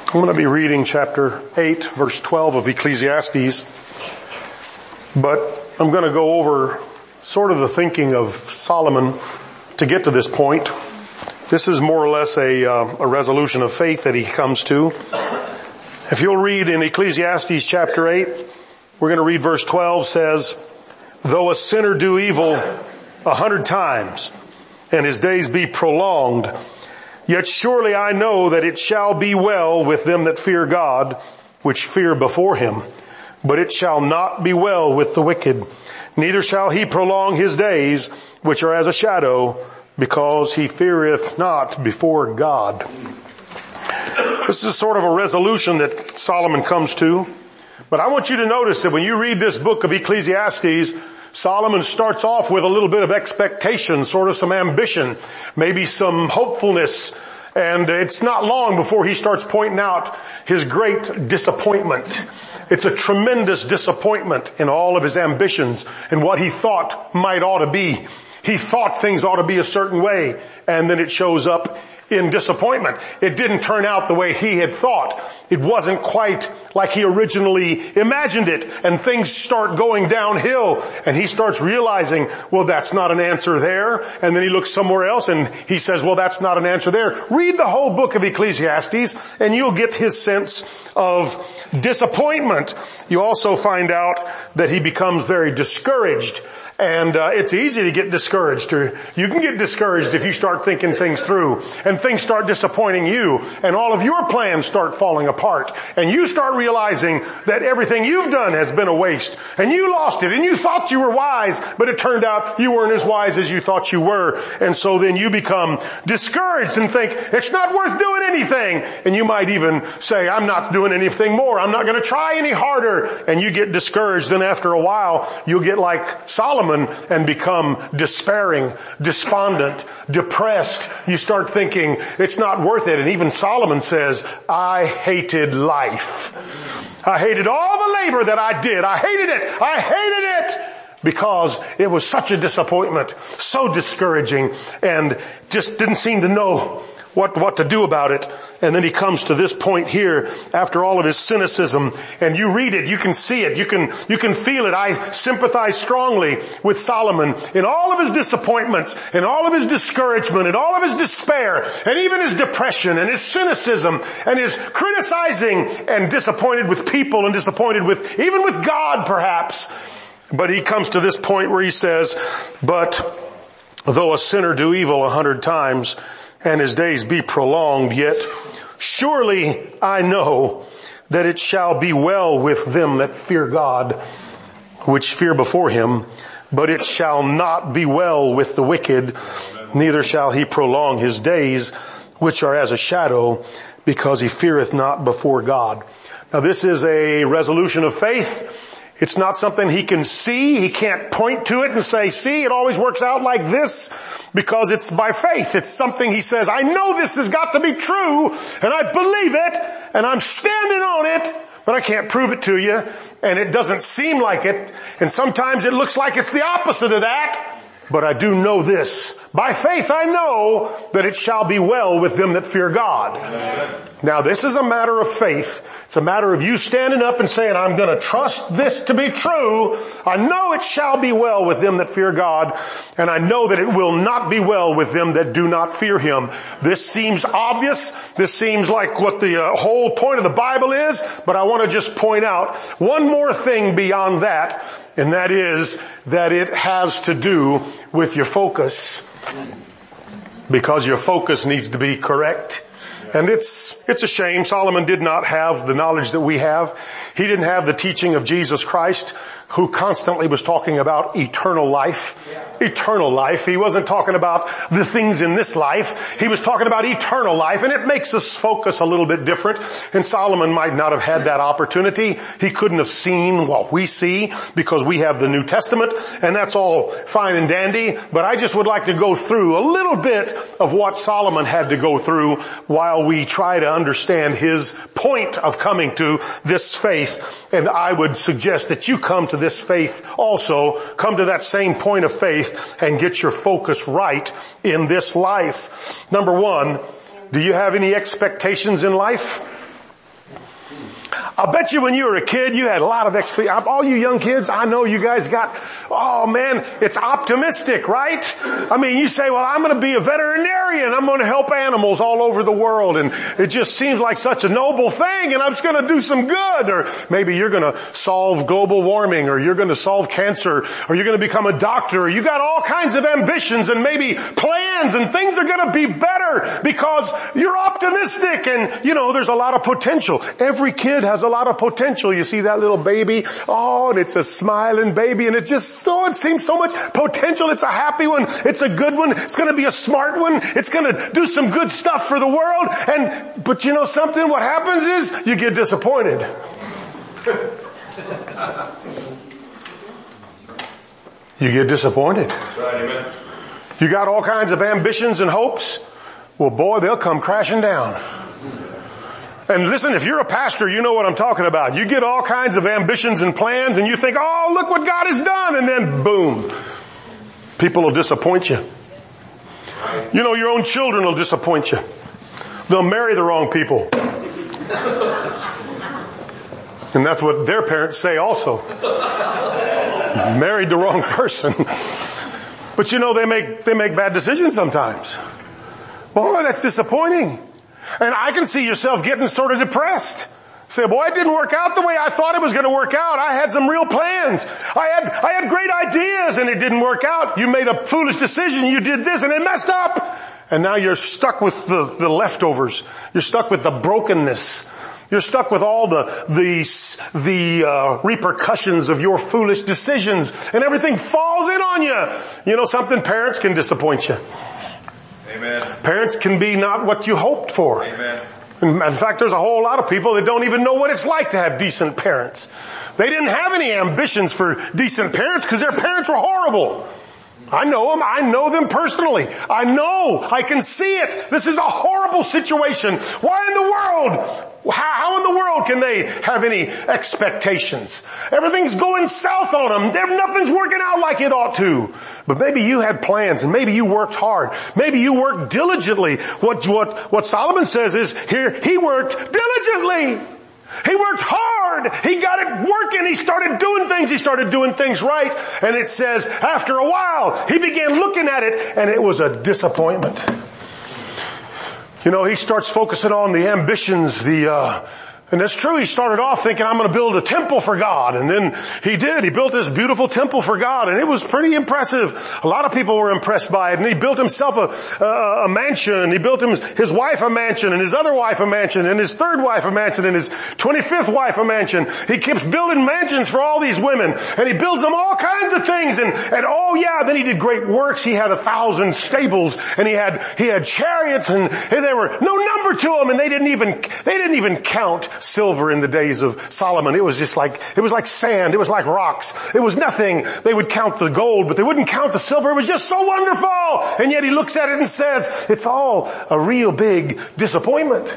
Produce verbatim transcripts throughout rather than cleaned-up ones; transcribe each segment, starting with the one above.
I'm going to be reading chapter eight, verse twelve of Ecclesiastes, but I'm going to go over sort of the thinking of Solomon to get to this point. This is more or less a, uh, a resolution of faith that he comes to. If you'll read in Ecclesiastes chapter eight, we're going to read verse twelve, says, "Though a sinner do evil a hundred times, and his days be prolonged, yet surely I know that it shall be well with them that fear God, which fear before him. But it shall not be well with the wicked, neither shall he prolong his days, which are as a shadow, because he feareth not before God." This is sort of a resolution that Solomon comes to. But I want you to notice that when you read this book of Ecclesiastes, Solomon starts off with a little bit of expectation, sort of some ambition, maybe some hopefulness, and it's not long before he starts pointing out his great disappointment. It's a tremendous disappointment in all of his ambitions and what he thought might ought to be. He thought things ought to be a certain way, and then it shows up in disappointment. It didn't turn out the way he had thought. It wasn't quite like he originally imagined it, and things start going downhill, and he starts realizing, well, that's not an answer there, and then he looks somewhere else and he says, well, that's not an answer there. Read the whole book of Ecclesiastes and you'll get his sense of disappointment. You also find out that he becomes very discouraged. And uh, it's easy to get discouraged. Or you can get discouraged if you start thinking things through and things start disappointing you and all of your plans start falling apart and you start realizing that everything you've done has been a waste and you lost it and you thought you were wise, but it turned out you weren't as wise as you thought you were. And so then you become discouraged and think it's not worth doing anything. And you might even say, I'm not doing anything more. I'm not going to try any harder. And you get discouraged. Then after a while, you'll get like Solomon and become despairing, despondent, depressed. You start thinking it's not worth it. And even Solomon says, I hated life. I hated all the labor that I did. I hated it. I hated it because it was such a disappointment, so discouraging, and just didn't seem to know what, what to do about it. And then he comes to this point here after all of his cynicism, and you read it, you can see it, you can, you can feel it. I sympathize strongly with Solomon in all of his disappointments, in all of his discouragement, in all of his despair, and even his depression and his cynicism and his criticizing and disappointed with people and disappointed with, even with God perhaps. But he comes to this point where he says, but though a sinner do evil a hundred times, and his days be prolonged, yet surely I know that it shall be well with them that fear God, which fear before him. But it shall not be well with the wicked, neither shall he prolong his days, which are as a shadow, because he feareth not before God. Now this is a resolution of faith. It's not something he can see. He can't point to it and say, see, it always works out like this, because it's by faith. It's something he says, I know this has got to be true, and I believe it, and I'm standing on it, but I can't prove it to you, and it doesn't seem like it, and sometimes it looks like it's the opposite of that. But I do know this. By faith I know that it shall be well with them that fear God. Amen. Now this is a matter of faith. It's a matter of you standing up and saying, I'm going to trust this to be true. I know it shall be well with them that fear God, and I know that it will not be well with them that do not fear him. This seems obvious. This seems like what the uh, whole point of the Bible is, but I want to just point out one more thing beyond that. And that is that it has to do with your focus, because your focus needs to be correct. And it's, it's a shame Solomon did not have the knowledge that we have. He didn't have the teaching of Jesus Christ, who constantly was talking about eternal life. Yeah. Eternal life. He wasn't talking about the things in this life. He was talking about eternal life, and it makes us focus a little bit different. And Solomon might not have had that opportunity. He couldn't have seen what we see because we have the New Testament, and that's all fine and dandy. But I just would like to go through a little bit of what Solomon had to go through while we try to understand his point of coming to this faith. And I would suggest that you come to this faith also, come to that same point of faith and get your focus right in this life. Number one, do you have any expectations in life? I bet you when you were a kid, you had a lot of experience. All you young kids, I know you guys got, oh man, it's optimistic, right? I mean, you say, well, I'm going to be a veterinarian. I'm going to help animals all over the world. And it just seems like such a noble thing. And I'm just going to do some good. Or maybe you're going to solve global warming, or you're going to solve cancer, or you're going to become a doctor. Or you got all kinds of ambitions and maybe plans, and things are going to be better because you're optimistic. And you know, there's a lot of potential. Every kid has a lot of potential. You see that little baby, oh, and it's a smiling baby, and it just so, it seems so much potential. It's a happy one. It's a good one. It's going to be a smart one. It's going to do some good stuff for the world. And, but you know something? What happens is you get disappointed. You get disappointed. That's right, amen. You got all kinds of ambitions and hopes. Well, boy, they'll come crashing down. And listen, if you're a pastor, you know what I'm talking about. You get all kinds of ambitions and plans, and you think, oh, look what God has done. And then boom, people will disappoint you. You know, your own children will disappoint you. They'll marry the wrong people. And that's what their parents say also. Married the wrong person. But you know, they make, they make bad decisions sometimes. Boy, that's disappointing. And I can see yourself getting sort of depressed. Say, boy, it didn't work out the way I thought it was going to work out. I had some real plans. I had, I had great ideas, and it didn't work out. You made a foolish decision. You did this and it messed up. And now you're stuck with the, the leftovers. You're stuck with the brokenness. You're stuck with all the, the, the, uh, repercussions of your foolish decisions, and everything falls in on you. You know something? Parents can disappoint you. Amen. Parents can be not what you hoped for. Amen. In fact, there's a whole lot of people that don't even know what it's like to have decent parents. They didn't have any ambitions for decent parents because their parents were horrible. I know them. I know them personally. I know. I can see it. This is a horrible situation. Why in the world? How, how in the world can they have any expectations? Everything's going south on them. Nothing's working out like it ought to. But maybe you had plans, and maybe you worked hard. Maybe you worked diligently. What, what, what Solomon says is here, he worked diligently. He worked hard. He got it working. He started doing things. He started doing things right. And it says after a while, he began looking at it, and it was a disappointment. You know, he starts focusing on the ambitions, the, uh, and it's true, he started off thinking, I'm going to build a temple for God. And then he did. He built this beautiful temple for God, and it was pretty impressive. A lot of people were impressed by it. And he built himself a, a, a mansion. He built him, his wife a mansion, and his other wife a mansion, and his third wife a mansion, and his twenty-fifth wife a mansion. He keeps building mansions for all these women, and he builds them all kinds of things. And, and oh yeah, then he did great works. He had a thousand stables, and he had, he had chariots, and, and there were no number to them, and they didn't even, they didn't even count silver in the days of Solomon. It was just like, it was like sand. It was like rocks. It was nothing. They would count the gold, but they wouldn't count the silver. It was just so wonderful. And yet he looks at it and says, it's all a real big disappointment.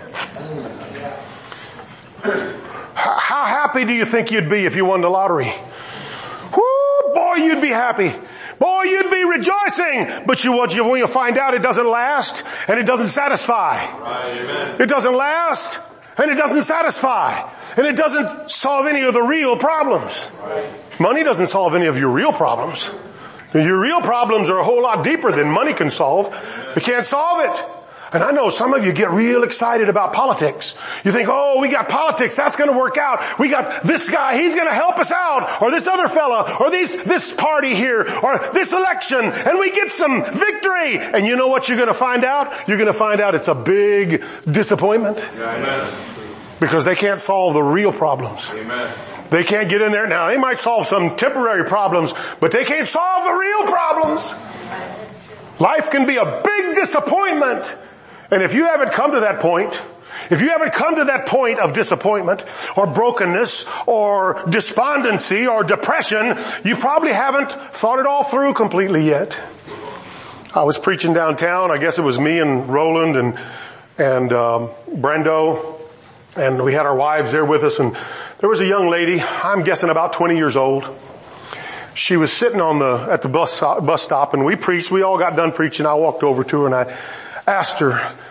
How happy do you think you'd be if you won the lottery? Whoo, boy, you'd be happy. Boy, you'd be rejoicing. But you, what you, when you find out it doesn't last, and it doesn't satisfy. Right, it doesn't last, and it doesn't satisfy. And it doesn't solve any of the real problems. Right. Money doesn't solve any of your real problems. Your real problems are a whole lot deeper than money can solve. It can't solve it. And I know some of you get real excited about politics. You think, oh, we got politics, that's going to work out. We got this guy, he's going to help us out. Or this other fella, or these, this party here, or this election, and we get some victory. And you know what you're going to find out? You're going to find out it's a big disappointment. Amen. Because they can't solve the real problems. Amen. They can't get in there. Now, they might solve some temporary problems, but they can't solve the real problems. Life can be a big disappointment. And if you haven't come to that point, if you haven't come to that point of disappointment or brokenness or despondency or depression, you probably haven't thought it all through completely yet. I was preaching downtown. I guess it was me and Roland and, and, um, Brendo, and we had our wives there with us, and there was a young lady, I'm guessing about twenty years old. She was sitting on the, at the bus stop, bus stop, and we preached. We all got done preaching. I walked over to her and I asked her,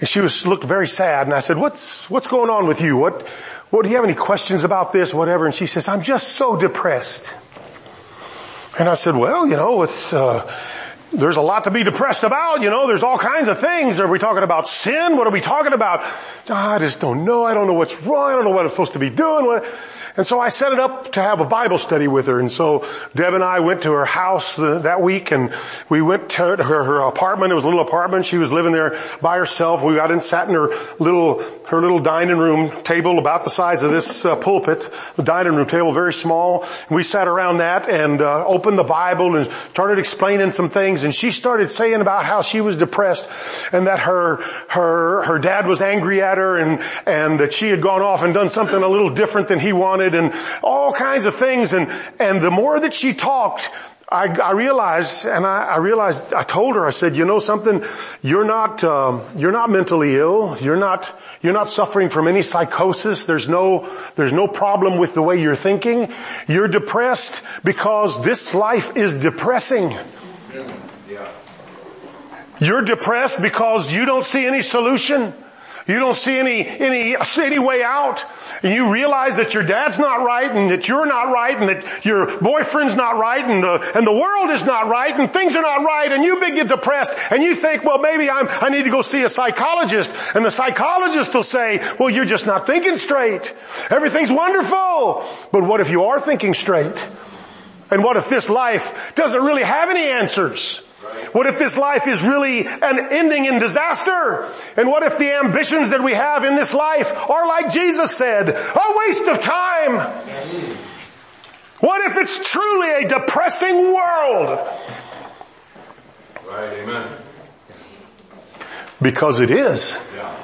And she was, looked very sad. And I said, what's, what's going on with you? What, what, do you have any questions about this, whatever? And she says, I'm just so depressed. And I said, well, you know, it's, uh, there's a lot to be depressed about, you know, there's all kinds of things. Are we talking about sin? What are we talking about? Oh, I just don't know. I don't know what's wrong. I don't know what I'm supposed to be doing. What? And so I set it up to have a Bible study with her. And so Deb and I went to her house uh, that week, and we went to her, her apartment. It was a little apartment. She was living there by herself. We got in, sat in her little, her little dining room table about the size of this uh, pulpit, the dining room table, very small. And we sat around that and uh, opened the Bible and started explaining some things. And she started saying about how she was depressed and that her, her, her dad was angry at her, and, and that she had gone off and done something a little different than he wanted, and all kinds of things. And, and the more that she talked, I, I realized, and I, I realized, I told her, I said, you know something, you're not, um, you're not mentally ill. You're not, you're not suffering from any psychosis. There's no, there's no problem with the way you're thinking. You're depressed because this life is depressing. You're depressed because you don't see any solution. You don't see any, any, any way out. And you realize that your dad's not right, and that you're not right, and that your boyfriend's not right, and the, and the world is not right, and things are not right, and you get depressed, and you think, well, maybe I'm, I need to go see a psychologist. And the psychologist will say, well, you're just not thinking straight. Everything's wonderful. But what if you are thinking straight? And what if this life doesn't really have any answers? What if this life is really an ending in disaster? And what if the ambitions that we have in this life are, like Jesus said, a waste of time? What if it's truly a depressing world? Right, amen. Because it is. Yeah.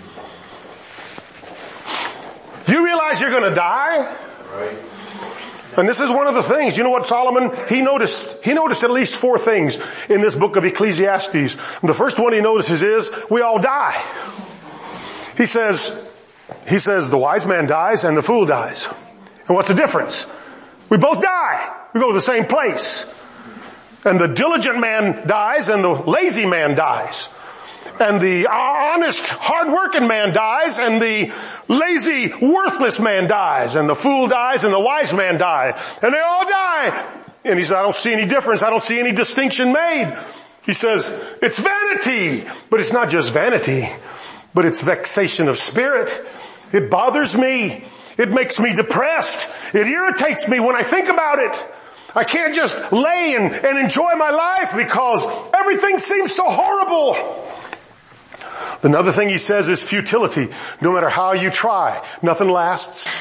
You realize you're going to die? Right. And this is one of the things, you know what Solomon, he noticed, he noticed at least four things in this book of Ecclesiastes. And the first one he notices is, we all die. He says, he says the wise man dies and the fool dies. And what's the difference? We both die. We go to the same place. And the diligent man dies and the lazy man dies. And the honest, hard-working man dies, and the lazy, worthless man dies, and the fool dies, and the wise man dies. And they all die. And he said, I don't see any difference. I don't see any distinction made. He says, it's vanity. But it's not just vanity, but it's vexation of spirit. It bothers me. It makes me depressed. It irritates me when I think about it. I can't just lay and, and enjoy my life because everything seems so horrible. Another thing he says is futility. No matter how you try, nothing lasts.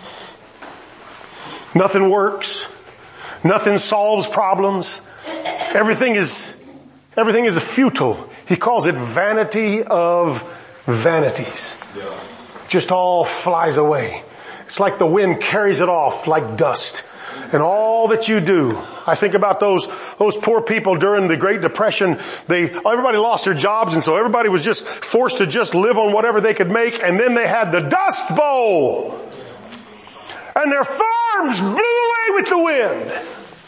Nothing works. Nothing solves problems. Everything is, everything is futile. He calls it vanity of vanities. Yeah. Just all flies away. It's like the wind carries it off like dust. And all that you do, I think about those, those poor people during the Great Depression. They, everybody lost their jobs, and so everybody was just forced to just live on whatever they could make, and then they had the Dust Bowl. And their farms blew away with the wind.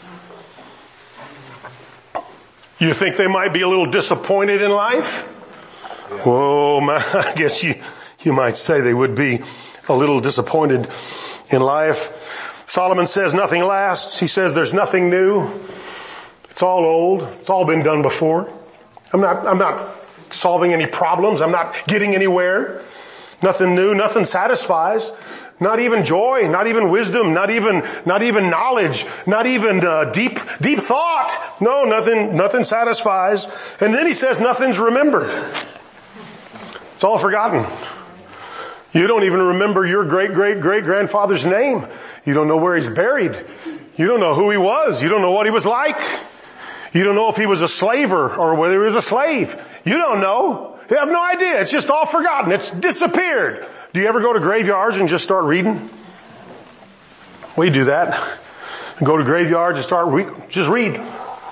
You think they might be a little disappointed in life? Oh, man, I guess you, you might say they would be a little disappointed in life. Solomon says nothing lasts. He says there's nothing new. It's all old. It's all been done before. I'm not, I'm not solving any problems. I'm not getting anywhere. Nothing new. Nothing satisfies. Not even joy. Not even wisdom. Not even, not even knowledge. Not even uh, deep, deep thought. No, nothing, nothing satisfies. And then he says nothing's remembered. It's all forgotten. You don't even remember your great, great, great grandfather's name. You don't know where he's buried. You don't know who he was. You don't know what he was like. You don't know if he was a slaver or whether he was a slave. You don't know. You have no idea. It's just all forgotten. It's disappeared. Do you ever go to graveyards and just start reading? We do that. Go to graveyards and start re- just read.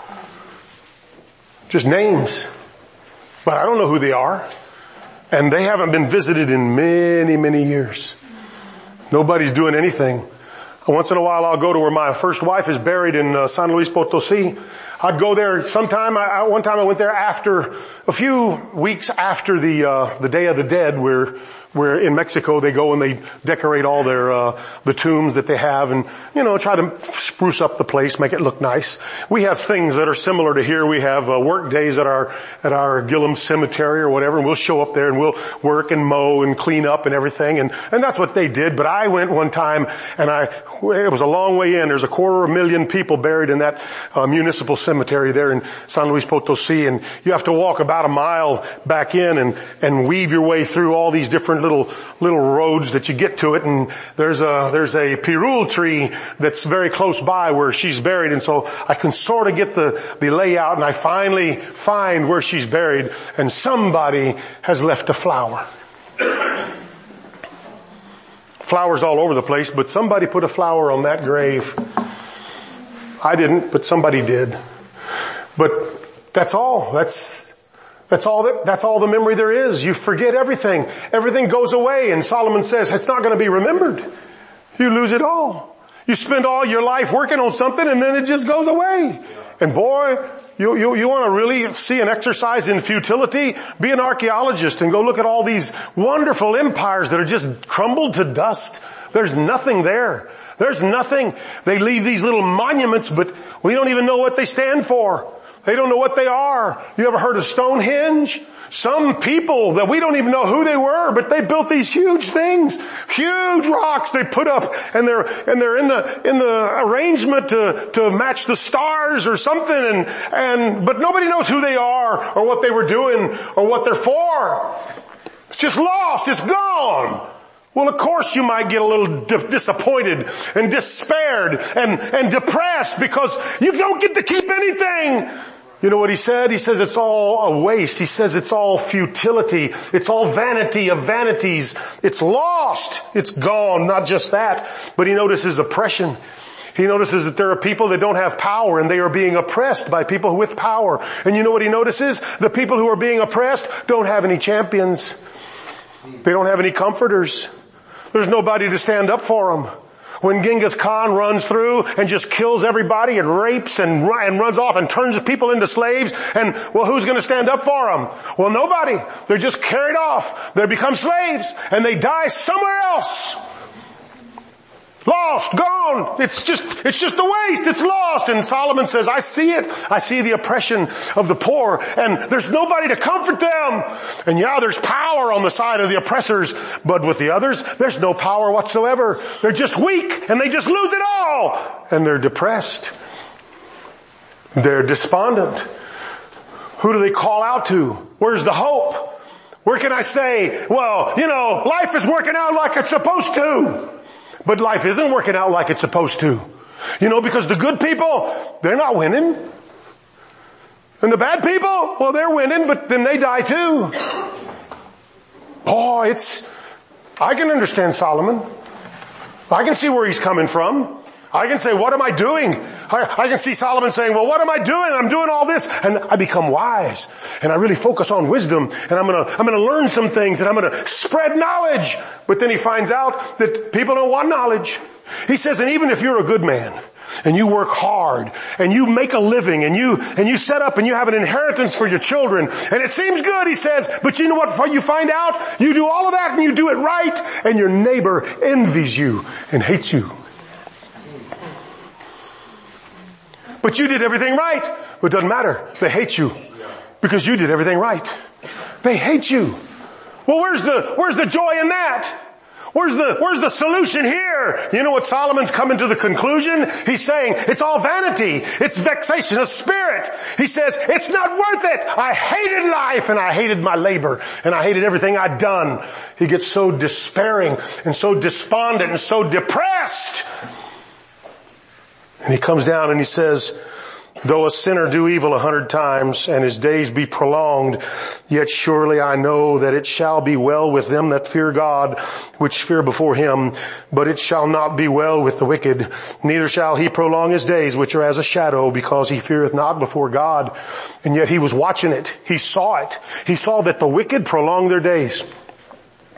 Just names. But I don't know who they are. And they haven't been visited in many, many years. Nobody's doing anything. Once in a while I'll go to where my first wife is buried in uh, San Luis Potosi. I'd go there sometime. I, I, one time I went there after, a few weeks after the, uh, the Day of the Dead, where, where in Mexico they go and they decorate all their, uh, the tombs that they have and, you know, try to spruce up the place, make it look nice. We have things that are similar to here. We have uh, work days at our, at our Gillum Cemetery or whatever, and we'll show up there and we'll work and mow and clean up and everything, and, and that's what they did. But I went one time and I, it was a long way in. There's a quarter of a million people buried in that uh, municipal cemetery there in San Luis Potosi, and you have to walk about a mile back in and, and weave your way through all these different little, little roads that you get to it, and there's a, there's a pirul tree that's very close by where she's buried, and so I can sort of get the, the layout, and I finally find where she's buried, and somebody has left a flower. Flowers all over the place, but somebody put a flower on that grave. I didn't, but somebody did. But that's all. That's, that's all that, that's all the memory there is. You forget everything. Everything goes away, and Solomon says it's not going to be remembered. You lose it all. You spend all your life working on something and then it just goes away. And boy, You, you, you want to really see an exercise in futility? Be an archaeologist and go look at all these wonderful empires that are just crumbled to dust. There's nothing there. There's nothing. They leave these little monuments, but we don't even know what they stand for. They don't know what they are. You ever heard of Stonehenge? Some people that we don't even know who they were, but they built these huge things, huge rocks they put up, and they're, and they're in the, in the arrangement to, to match the stars or something, and, and, but nobody knows who they are or what they were doing or what they're for. It's just lost. It's gone. Well, of course you might get a little di- disappointed and despaired and, and depressed because you don't get to keep anything. You know what he said? He says it's all a waste. He says it's all futility. It's all vanity of vanities. It's lost. It's gone. Not just that, but he notices oppression. He notices that there are people that don't have power and they are being oppressed by people with power. And you know what he notices? The people who are being oppressed don't have any champions. They don't have any comforters. There's nobody to stand up for them. When Genghis Khan runs through and just kills everybody and rapes and, and runs off and turns people into slaves, and, well, who's going to stand up for them? Well, nobody. They're just carried off. They become slaves and they die somewhere else. Lost, gone. It's just, it's just a waste. It's lost. And Solomon says, I see it. I see the oppression of the poor, and there's nobody to comfort them. And yeah, there's power on the side of the oppressors, but with the others, there's no power whatsoever. They're just weak and they just lose it all. And they're depressed. They're despondent. Who do they call out to? Where's the hope? Where can I say, well, you know, life is working out like it's supposed to. But life isn't working out like it's supposed to. You know, because the good people, they're not winning. And the bad people, well, they're winning, but then they die too. Boy, it's, I can understand Solomon. I can see where he's coming from. I can say, what am I doing? I, I can see Solomon saying, well, what am I doing? I'm doing all this. And I become wise. And I really focus on wisdom. And I'm gonna, I'm gonna learn some things and I'm gonna spread knowledge. But then he finds out that people don't want knowledge. He says, and even if you're a good man and you work hard and you make a living and you, and you set up and you have an inheritance for your children and it seems good, he says, but you know what you find out? You do all of that and you do it right and your neighbor envies you and hates you. But you did everything right. But it doesn't matter. They hate you because you did everything right. They hate you. Well, where's the, where's the joy in that? Where's the, where's the solution here? You know what Solomon's coming to the conclusion? He's saying it's all vanity. It's vexation of spirit. He says it's not worth it. I hated life and I hated my labor and I hated everything I'd done. He gets so despairing and so despondent and so depressed. And he comes down and he says, though a sinner do evil a hundred times and his days be prolonged, yet surely I know that it shall be well with them that fear God, which fear before him, but it shall not be well with the wicked. Neither shall he prolong his days, which are as a shadow, because he feareth not before God. And yet he was watching it. He saw it. He saw that the wicked prolong their days.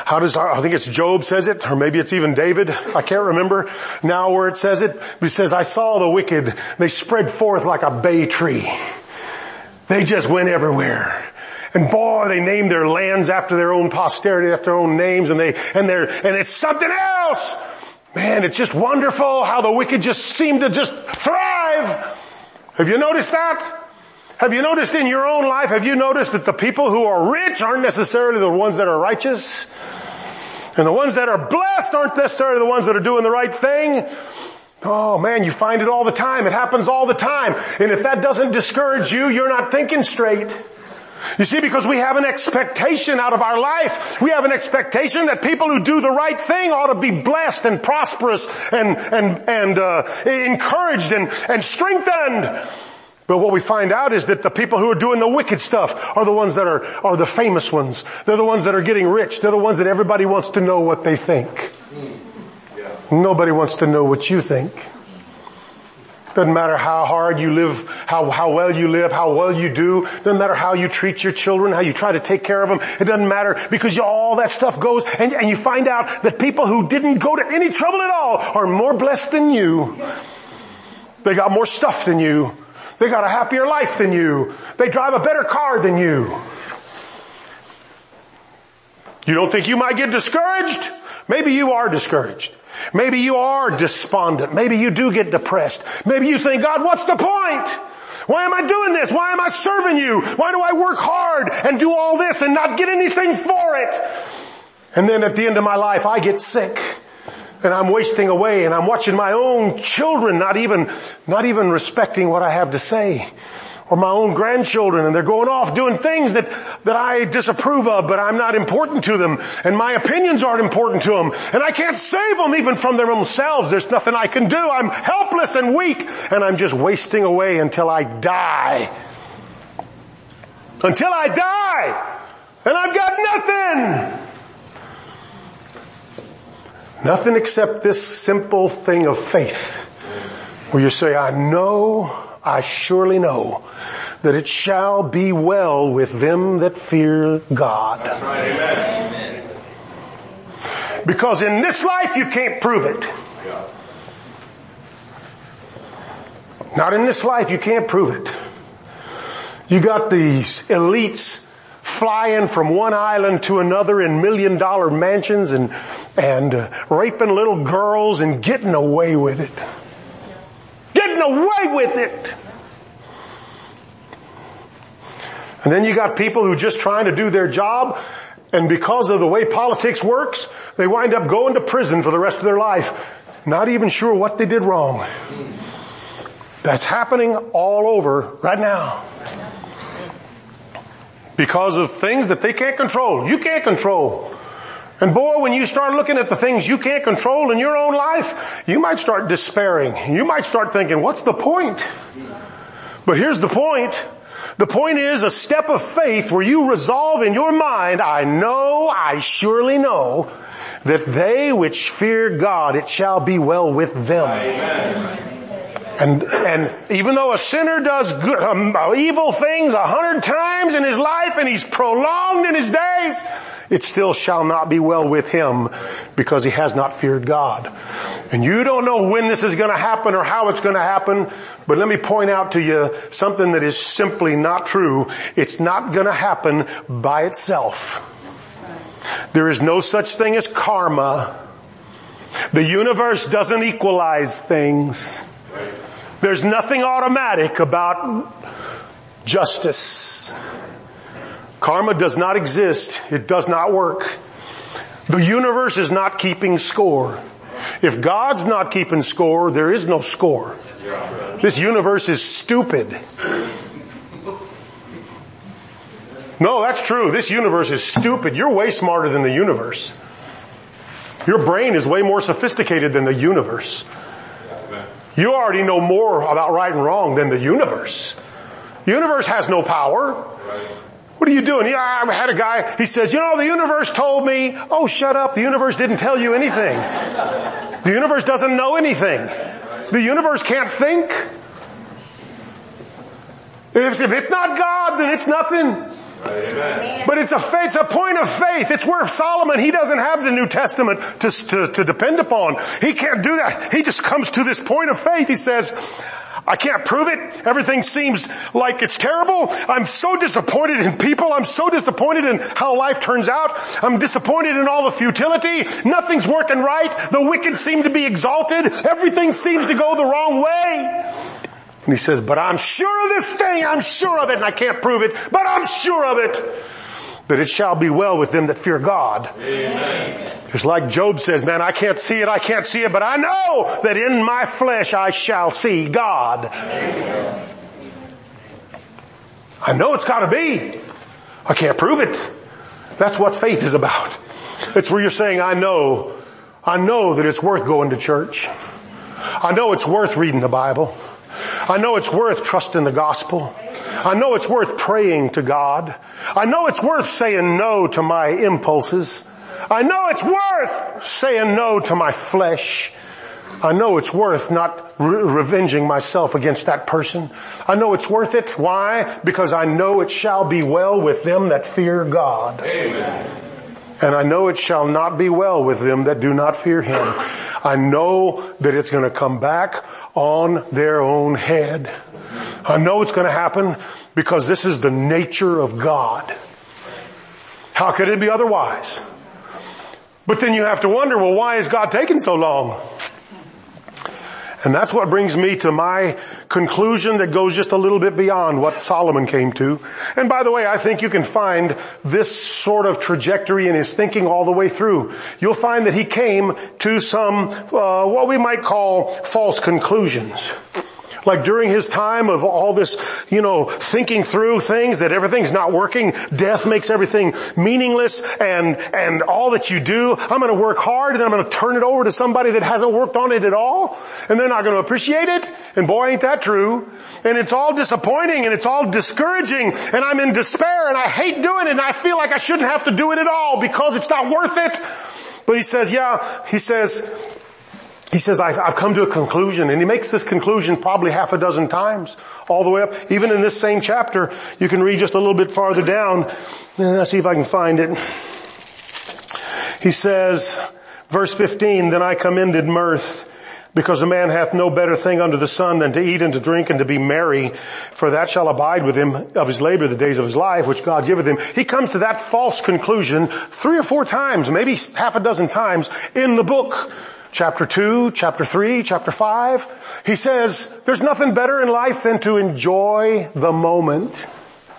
How does, I think it's Job says it, or maybe it's even David. I can't remember now where it says it. But it says, I saw the wicked. They spread forth like a bay tree. They just went everywhere. And boy, they named their lands after their own posterity, after their own names, and they, and they're, and it's something else. Man, it's just wonderful how the wicked just seem to just thrive. Have you noticed that? Have you noticed in your own life, have you noticed that the people who are rich aren't necessarily the ones that are righteous? And the ones that are blessed aren't necessarily the ones that are doing the right thing? Oh man, you find it all the time. It happens all the time. And if that doesn't discourage you, you're not thinking straight. You see, because we have an expectation out of our life. We have an expectation that people who do the right thing ought to be blessed and prosperous and, and, and, uh, encouraged and, and strengthened. But what we find out is that the people who are doing the wicked stuff are the ones that are, are the famous ones. They're the ones that are getting rich. They're the ones that everybody wants to know what they think. Yeah. Nobody wants to know what you think. Doesn't matter how hard you live, how, how well you live, how well you do. Doesn't matter how you treat your children, how you try to take care of them. It doesn't matter because you, all that stuff goes and, and you find out that people who didn't go to any trouble at all are more blessed than you. They got more stuff than you. They got a happier life than you. They drive a better car than you. You don't think you might get discouraged? Maybe you are discouraged. Maybe you are despondent. Maybe you do get depressed. Maybe you think, God, what's the point? Why am I doing this? Why am I serving you? Why do I work hard and do all this and not get anything for it? And then at the end of my life, I get sick. And I'm wasting away and I'm watching my own children not even, not even respecting what I have to say. Or my own grandchildren and they're going off doing things that, that I disapprove of, but I'm not important to them. And my opinions aren't important to them. And I can't save them even from their own selves. There's nothing I can do. I'm helpless and weak and I'm just wasting away until I die. Until I die. And I've got nothing. Nothing except this simple thing of faith. Where you say, I know, I surely know that it shall be well with them that fear God. That's right, amen. Because in this life you can't prove it. Not in this life you can't prove it. You got these elites flying from one island to another in million dollar mansions and, and uh, raping little girls and getting away with it. Getting away with it. And then you got people who are just trying to do their job and because of the way politics works, they wind up going to prison for the rest of their life, not even sure what they did wrong. That's happening all over right now. Because of things that they can't control. You can't control. And boy, when you start looking at the things you can't control in your own life, you might start despairing. You might start thinking, what's the point? But here's the point. The point is a step of faith where you resolve in your mind, I know, I surely know, that they which fear God, it shall be well with them. Amen. And, and even though a sinner does good, um, evil things a hundred times in his life and he's prolonged in his days, it still shall not be well with him because he has not feared God. And you don't know when this is going to happen or how it's going to happen, but let me point out to you something that is simply not true. It's not going to happen by itself. There is no such thing as karma. The universe doesn't equalize things. There's nothing automatic about justice. Karma does not exist. It does not work. The universe is not keeping score. If God's not keeping score, there is no score. This universe is stupid. No, that's true. This universe is stupid. You're way smarter than the universe. Your brain is way more sophisticated than the universe. You already know more about right and wrong than the universe. The universe has no power. What are you doing? Yeah, I had a guy, he says, you know, the universe told me, oh, shut up. The universe didn't tell you anything. The universe doesn't know anything. The universe can't think. If, if it's not God, then it's nothing. Amen. But it's a, it's a point of faith. It's where Solomon, he doesn't have the New Testament to, to, to depend upon. He can't do that. He just comes to this point of faith. He says, I can't prove it. Everything seems like it's terrible. I'm so disappointed in people. I'm so disappointed in how life turns out. I'm disappointed in all the futility. Nothing's working right. The wicked seem to be exalted. Everything seems to go the wrong way. And he says, but I'm sure of this thing. I'm sure of it. And I can't prove it, but I'm sure of it. That it shall be well with them that fear God. Amen. Just like Job says, man, I can't see it, I can't see it, but I know that in my flesh I shall see God. Amen. I know it's gotta be. I can't prove it. That's what faith is about. It's where you're saying, I know, I know that it's worth going to church. I know it's worth reading the Bible. I know it's worth trusting the gospel. I know it's worth praying to God. I know it's worth saying no to my impulses. I know it's worth saying no to my flesh. I know it's worth not re- revenging myself against that person. I know it's worth it. Why? Because I know it shall be well with them that fear God. Amen. And I know it shall not be well with them that do not fear Him. I know that it's going to come back on their own head. I know it's going to happen because this is the nature of God. How could it be otherwise? But then you have to wonder, well, why is God taking so long? And that's what brings me to my conclusion that goes just a little bit beyond what Solomon came to. And by the way, I think you can find this sort of trajectory in his thinking all the way through. You'll find that he came to some, uh, what we might call false conclusions. Like during his time of all this, you know, thinking through things that everything's not working, death makes everything meaningless, and, and all that you do, I'm gonna work hard and then I'm gonna turn it over to somebody that hasn't worked on it at all, and they're not gonna appreciate it, and boy ain't that true. And it's all disappointing and it's all discouraging, and I'm in despair and I hate doing it and I feel like I shouldn't have to do it at all because it's not worth it. But he says, yeah, he says, He says, I've come to a conclusion, and he makes this conclusion probably half a dozen times, all the way up. Even in this same chapter, you can read just a little bit farther down, and let's see if I can find it. He says, verse fifteen, then I commended mirth, because a man hath no better thing under the sun than to eat and to drink and to be merry, for that shall abide with him of his labor the days of his life, which God giveth him. He comes to that false conclusion three or four times, maybe half a dozen times in the book. Chapter two, chapter three, chapter five. He says, there's nothing better in life than to enjoy the moment.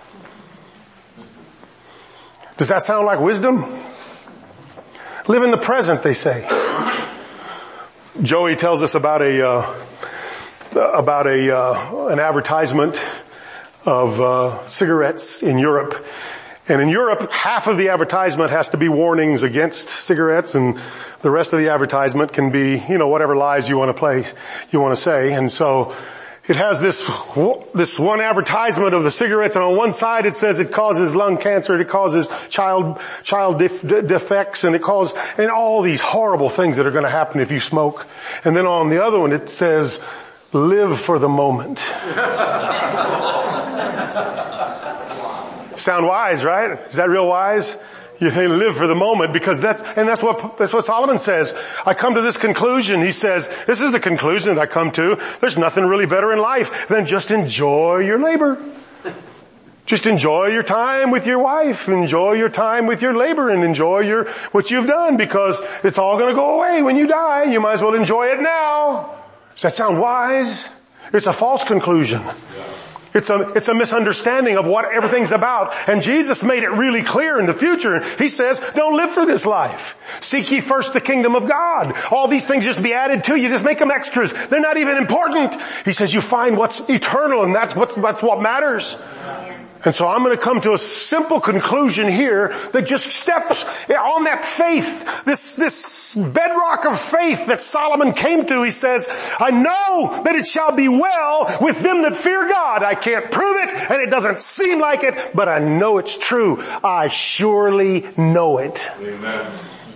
Does that sound like wisdom? Live in the present, they say. Joey tells us about a, uh, about a, uh, an advertisement of, uh, cigarettes in Europe. And in Europe, half of the advertisement has to be warnings against cigarettes, and the rest of the advertisement can be, you know, whatever lies you want to play, you want to say. And so it has this, this one advertisement of the cigarettes, and on one side it says it causes lung cancer, it causes child, child def, defects, and it causes, and all these horrible things that are going to happen if you smoke. And then on the other one it says, live for the moment. Sound wise, right? Is that real wise? You think live for the moment, because that's, and that's what, that's what Solomon says. I come to this conclusion. He says, this is the conclusion that I come to. There's nothing really better in life than just enjoy your labor. Just enjoy your time with your wife, enjoy your time with your labor, and enjoy your, what you've done, because it's all gonna go away when you die. You might as well enjoy it now. Does that sound wise? It's a false conclusion. It's a, it's a misunderstanding of what everything's about. And Jesus made it really clear in the future. He says, don't live for this life. Seek ye first the kingdom of God. All these things just be added to you. Just make them extras. They're not even important. He says you find what's eternal, and that's what's, that's what matters. And so I'm going to come to a simple conclusion here that just steps on that faith, this, this bedrock of faith that Solomon came to. He says, I know that it shall be well with them that fear God. I can't prove it, and it doesn't seem like it, but I know it's true. I surely know it. Amen.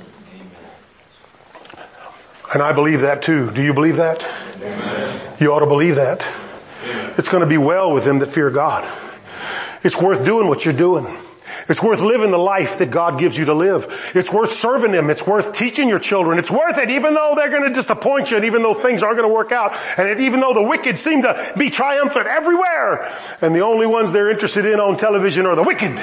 And I believe that too. Do you believe that? Amen. You ought to believe that. Amen. It's going to be well with them that fear God. It's worth doing what you're doing. It's worth living the life that God gives you to live. It's worth serving Him. It's worth teaching your children. It's worth it even though they're going to disappoint you and even though things aren't going to work out and it, even though the wicked seem to be triumphant everywhere and the only ones they're interested in on television are the wicked.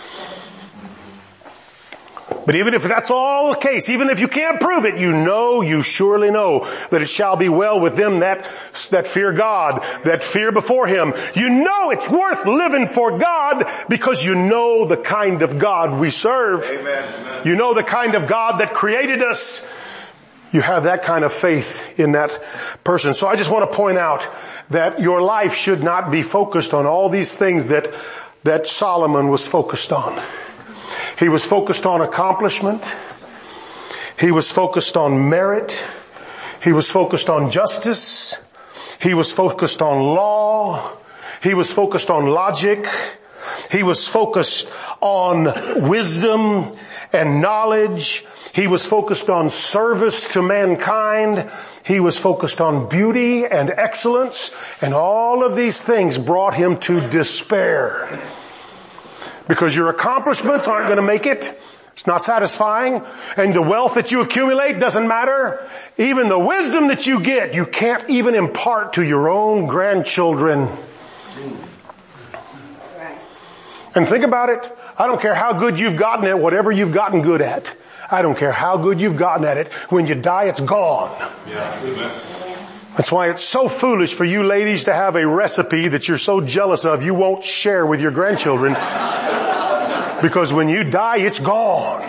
But even if that's all the case, even if you can't prove it, you know, you surely know that it shall be well with them that, that fear God, that fear before Him. You know it's worth living for God because you know the kind of God we serve. Amen. You know the kind of God that created us. You have that kind of faith in that person. So I just want to point out that your life should not be focused on all these things that, that Solomon was focused on. He was focused on accomplishment. He was focused on merit. He was focused on justice. He was focused on law. He was focused on logic. He was focused on wisdom and knowledge. He was focused on service to mankind. He was focused on beauty and excellence. And all of these things brought him to despair. Because your accomplishments aren't going to make it. It's not satisfying. And the wealth that you accumulate doesn't matter. Even the wisdom that you get, you can't even impart to your own grandchildren. And think about it. I don't care how good you've gotten at whatever you've gotten good at. I don't care how good you've gotten at it. When you die, it's gone. Yeah. That's why it's so foolish for you ladies to have a recipe that you're so jealous of you won't share with your grandchildren. Because when you die, it's gone.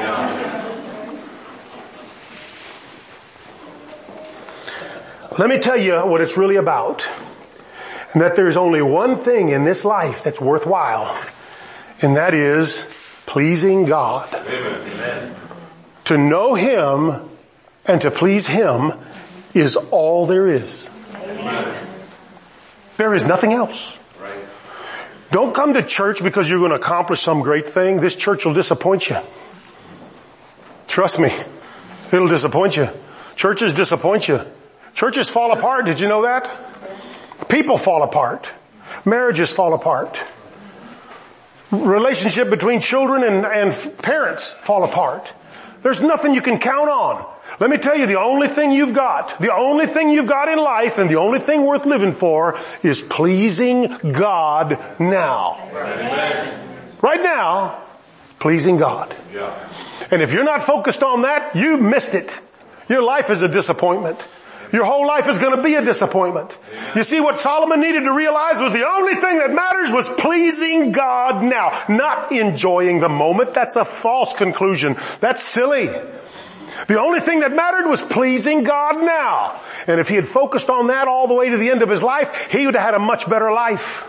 Let me tell you what it's really about. And that there's only one thing in this life that's worthwhile. And that is pleasing God. Amen. To know Him and to please Him is all there is. Amen. There is nothing else. Right. Don't come to church because you're going to accomplish some great thing. This church will disappoint you. Trust me. It'll disappoint you. Churches disappoint you. Churches fall apart. Did you know that? People fall apart. Marriages fall apart. Relationship between children and, and parents fall apart. There's nothing you can count on. Let me tell you, the only thing you've got, the only thing you've got in life and the only thing worth living for is pleasing God now. Amen. Right now, pleasing God. Yeah. And if you're not focused on that, you missed it. Your life is a disappointment. Your whole life is going to be a disappointment. Amen. You see, what Solomon needed to realize was the only thing that matters was pleasing God now, not enjoying the moment. That's a false conclusion. That's silly. The only thing that mattered was pleasing God now. And if he had focused on that all the way to the end of his life, he would have had a much better life.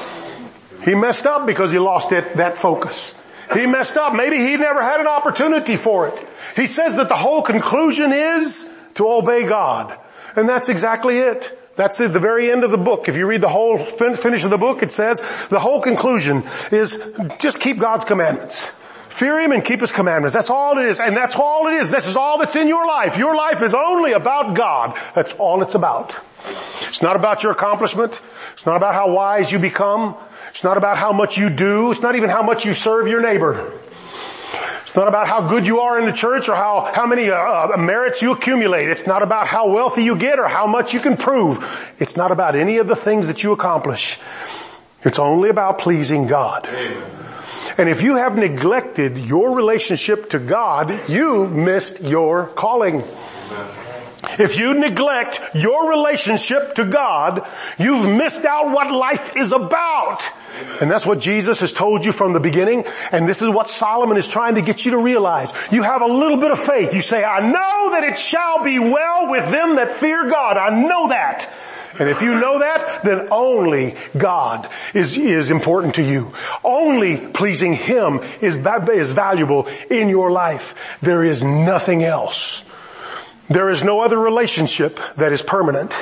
He messed up because he lost it, that focus. He messed up. Maybe he never had an opportunity for it. He says that the whole conclusion is to obey God. And that's exactly it. That's at the very end of the book. If you read the whole finish of the book, it says the whole conclusion is just keep God's commandments. Fear Him and keep His commandments. That's all it is. And that's all it is. This is all that's in your life. Your life is only about God. That's all it's about. It's not about your accomplishment. It's not about how wise you become. It's not about how much you do. It's not even how much you serve your neighbor. It's not about how good you are in the church or how, how many uh, uh, merits you accumulate. It's not about how wealthy you get or how much you can prove. It's not about any of the things that you accomplish. It's only about pleasing God. Amen. And if you have neglected your relationship to God, you've missed your calling. Amen. If you neglect your relationship to God, you've missed out what life is about. Amen. And that's what Jesus has told you from the beginning. And this is what Solomon is trying to get you to realize. You have a little bit of faith. You say, I know that it shall be well with them that fear God. I know that. And if you know that, then only God is, is important to you. Only pleasing Him is, is valuable in your life. There is nothing else. There is no other relationship that is permanent.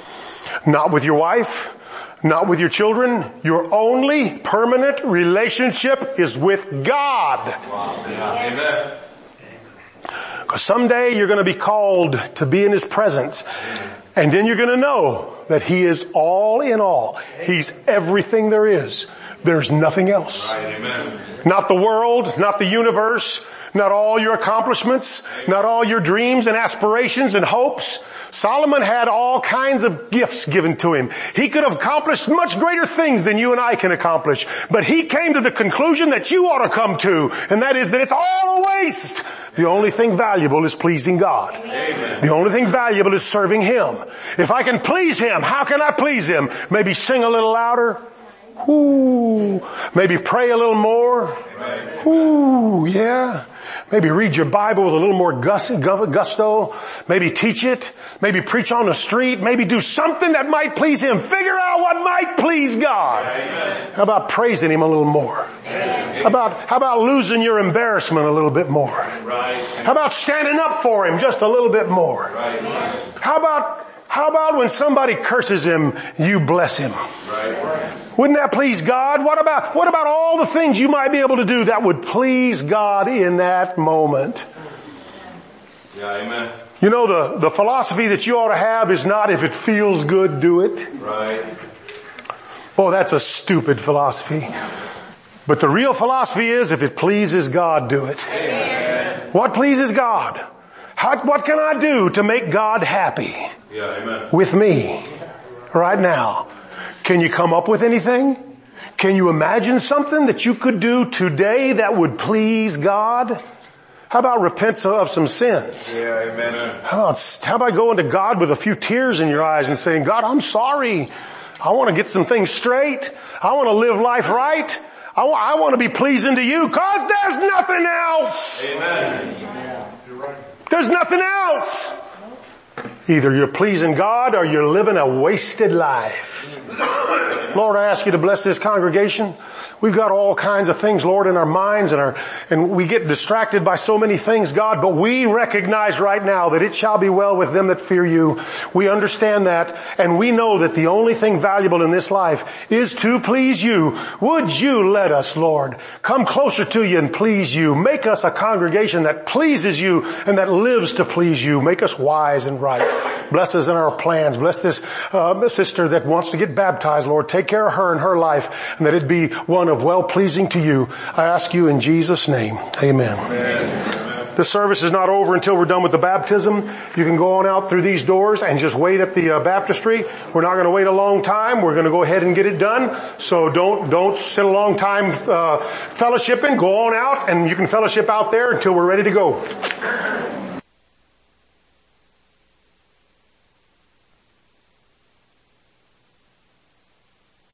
Not with your wife, not with your children. Your only permanent relationship is with God. Wow. Yeah. Amen. Because someday you're going to be called to be in His presence. And then you're going to know that He is all in all. He's everything there is. There's nothing else. Amen. Not the world, not the universe, not all your accomplishments, not all your dreams and aspirations and hopes. Solomon had all kinds of gifts given to him. He could have accomplished much greater things than you and I can accomplish. But he came to the conclusion that you ought to come to, and that is that it's all a waste. The only thing valuable is pleasing God. Amen. The only thing valuable is serving Him. If I can please Him, how can I please Him? Maybe sing a little louder. Ooh. Maybe pray a little more. Ooh, yeah. Maybe read your Bible with a little more gusto. Maybe teach it. Maybe preach on the street. Maybe do something that might please Him. Figure out what might please God. Amen. How about praising Him a little more? Amen. How about, how about losing your embarrassment a little bit more? Right. How about standing up for Him just a little bit more? Right. How about, how about when somebody curses Him, you bless Him? Right. Wouldn't that please God? What about, what about all the things you might be able to do that would please God in that moment? Yeah, amen. You know, the, the philosophy that you ought to have is not if it feels good, do it. Right. Oh, that's a stupid philosophy. But the real philosophy is if it pleases God, do it. Amen. What pleases God? How, what can I do to make God happy? Yeah, amen. With me right now? Can you come up with anything? Can you imagine something that you could do today that would please God? How about repent of some sins? Yeah, amen. How about, how about going to God with a few tears in your eyes and saying, God, I'm sorry. I want to get some things straight. I want to live life right. I want, I want to be pleasing to you because there's nothing else. Amen. There's nothing else. Either you're pleasing God or you're living a wasted life. Lord, I ask you to bless this congregation. We've got all kinds of things, Lord, in our minds and our, and we get distracted by so many things, God, but we recognize right now that it shall be well with them that fear you. We understand that, and we know that the only thing valuable in this life is to please you. Would you let us, Lord, come closer to you and please you. Make us a congregation that pleases you and that lives to please you. Make us wise and right. Bless us in our plans. Bless this uh, sister that wants to get baptized, Lord. Take care of her and her life, and that it be one of well-pleasing to you. I ask you in Jesus' name. Amen. Amen. The service is not over until we're done with the baptism. You can go on out through these doors and just wait at the uh, baptistry. We're not going to wait a long time. We're going to go ahead and get it done. So don't don't sit a long time uh, fellowshipping. Go on out, and you can fellowship out there until we're ready to go.